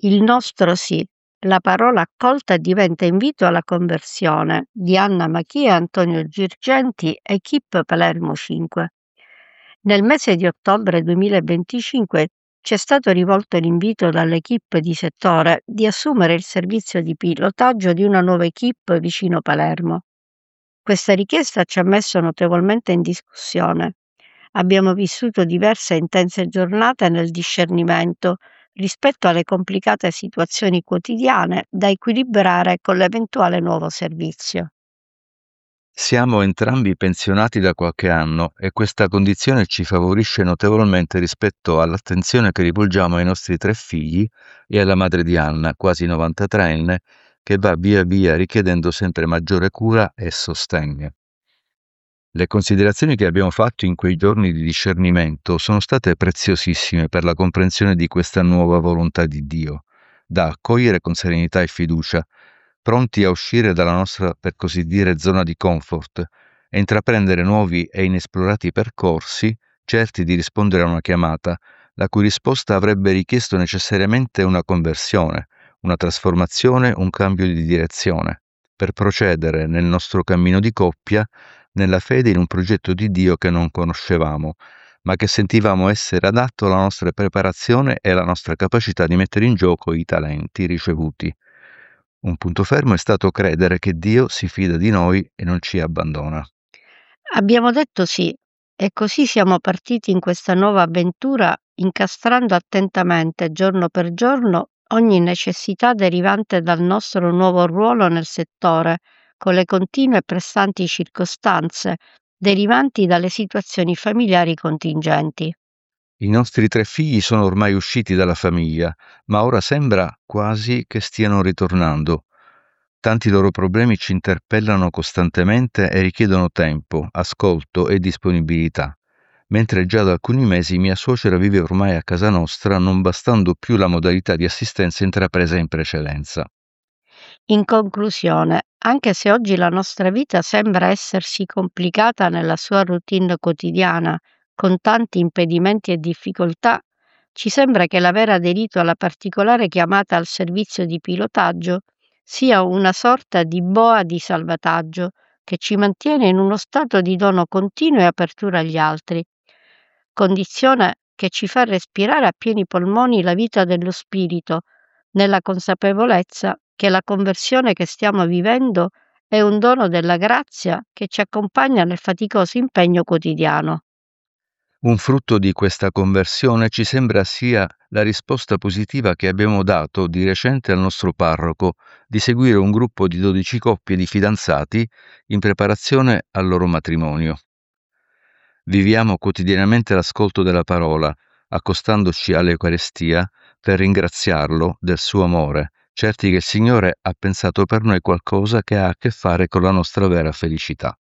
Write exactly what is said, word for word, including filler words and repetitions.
Il nostro sì. La parola accolta diventa invito alla conversione di Anna Machia e Antonio Girgenti, Equipe Palermo cinque. Nel mese di ottobre duemilaventicinque c'è stato rivolto l'invito dall'equipe di settore di assumere il servizio di pilotaggio di una nuova equipe vicino Palermo. Questa richiesta ci ha messo notevolmente in discussione. Abbiamo vissuto diverse intense giornate nel discernimento rispetto alle complicate situazioni quotidiane da equilibrare con l'eventuale nuovo servizio. Siamo entrambi pensionati da qualche anno e questa condizione ci favorisce notevolmente rispetto all'attenzione che rivolgiamo ai nostri tre figli e alla madre di Anna, quasi novantatreenne, che va via via richiedendo sempre maggiore cura e sostegno. Le considerazioni che abbiamo fatto in quei giorni di discernimento sono state preziosissime per la comprensione di questa nuova volontà di Dio, da accogliere con serenità e fiducia, pronti a uscire dalla nostra, per così dire, zona di comfort e intraprendere nuovi e inesplorati percorsi, certi di rispondere a una chiamata, la cui risposta avrebbe richiesto necessariamente una conversione, una trasformazione, un cambio di direzione, per procedere nel nostro cammino di coppia, nella fede in un progetto di Dio che non conoscevamo, ma che sentivamo essere adatto alla nostra preparazione e alla nostra capacità di mettere in gioco i talenti ricevuti. Un punto fermo è stato credere che Dio si fida di noi e non ci abbandona. Abbiamo detto sì, e così siamo partiti in questa nuova avventura incastrando attentamente, giorno per giorno, ogni necessità derivante dal nostro nuovo ruolo nel settore, con le continue e pressanti circostanze derivanti dalle situazioni familiari contingenti. I nostri tre figli sono ormai usciti dalla famiglia, ma ora sembra quasi che stiano ritornando. Tanti loro problemi ci interpellano costantemente e richiedono tempo, ascolto e disponibilità, mentre già da alcuni mesi mia suocera vive ormai a casa nostra, non bastando più la modalità di assistenza intrapresa in precedenza. In conclusione, anche se oggi la nostra vita sembra essersi complicata nella sua routine quotidiana, con tanti impedimenti e difficoltà, ci sembra che l'aver aderito alla particolare chiamata al servizio di pilotaggio sia una sorta di boa di salvataggio che ci mantiene in uno stato di dono continuo e apertura agli altri, condizione che ci fa respirare a pieni polmoni la vita dello spirito, nella consapevolezza che la conversione che stiamo vivendo è un dono della grazia che ci accompagna nel faticoso impegno quotidiano. Un frutto di questa conversione ci sembra sia la risposta positiva che abbiamo dato di recente al nostro parroco di seguire un gruppo di dodici coppie di fidanzati in preparazione al loro matrimonio. Viviamo quotidianamente l'ascolto della parola, accostandoci all'Eucarestia per ringraziarlo del suo amore, certi che il Signore ha pensato per noi qualcosa che ha a che fare con la nostra vera felicità.